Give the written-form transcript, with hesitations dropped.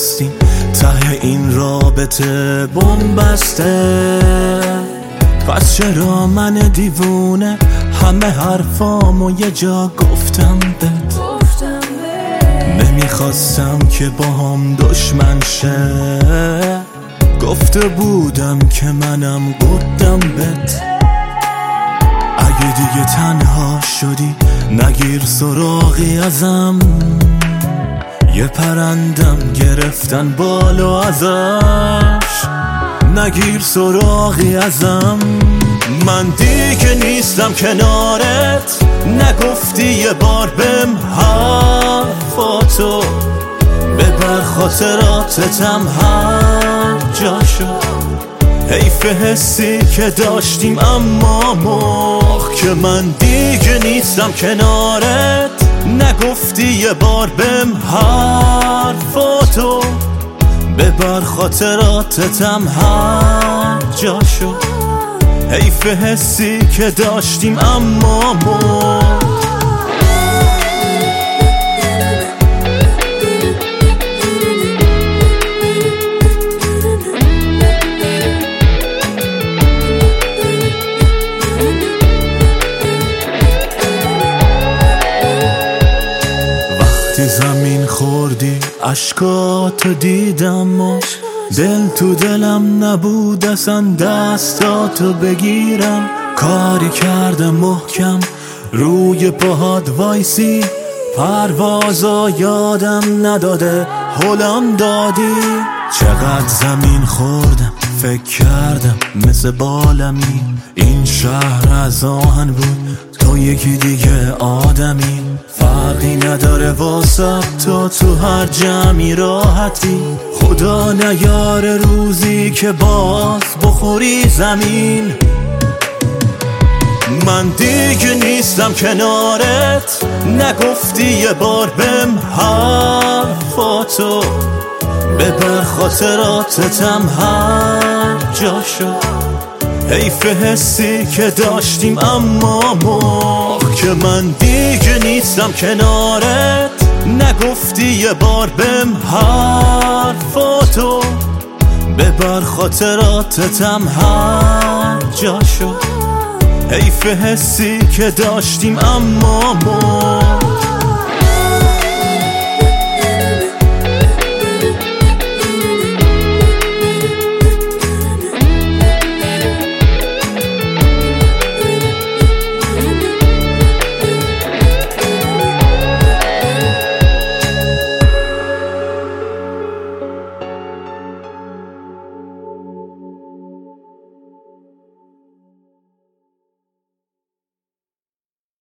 نشستیم ته این رابطه بنبسته. پس چرا من دیوونه همه حرفامو یه جا گفتم بهت؟ نمیخواستم که با هم دشمن شه، گفته بودم که منم گفتم بهت. اگه دیگه تنها شدی نگیر سراغی ازم، یه پرندم گرفتن بالا ازش، نگیر سراغی ازم. من دیگه نیستم کنارت، نگفتی یه بار بهم حرفاتو، ببر خاطراتتم هر جاشو. حیف حسی که داشتیم اما مخ که من دیگه نیستم کنارت، نگفتی یه بار بهم حرفاتو، ببر خاطراتتم هر جاشو. حیف حسی که داشتیم اما مخ. زمین خوردی اشکاتو دیدم و دل تو دلم نبود اصلا دستاتو بگیرم. کاری کردم محکم روی پاهات وایسی، پروازا یادم نداده هلم دادی. چقدر زمین خوردم فکر کردم مثل بالمی، این شهر از آهن بود تو یکی دیگه آدمی. فرقی نداره واسه تو هر جمعی راحتی، خدا نیاره روزی که باز بخوری زمین. من دیگه نیستم کنارت، نگفتی یه بار بهم حرفاتو، ببر خاطراتتم هر جاشو. حیف حسی که داشتیم اما مخ که من دیگه نیستم کنارت، نگفتی یه بار بهم حرفاتو، ببر خاطراتتم هر جاشو. حیف حسی که داشتیم اما مخ.